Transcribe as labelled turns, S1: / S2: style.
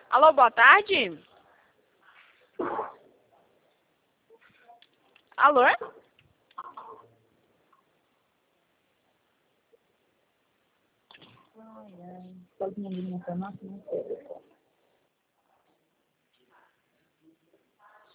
S1: Alô, boa tarde? Alô?
S2: Ai, ai. Pode me informar que não sei.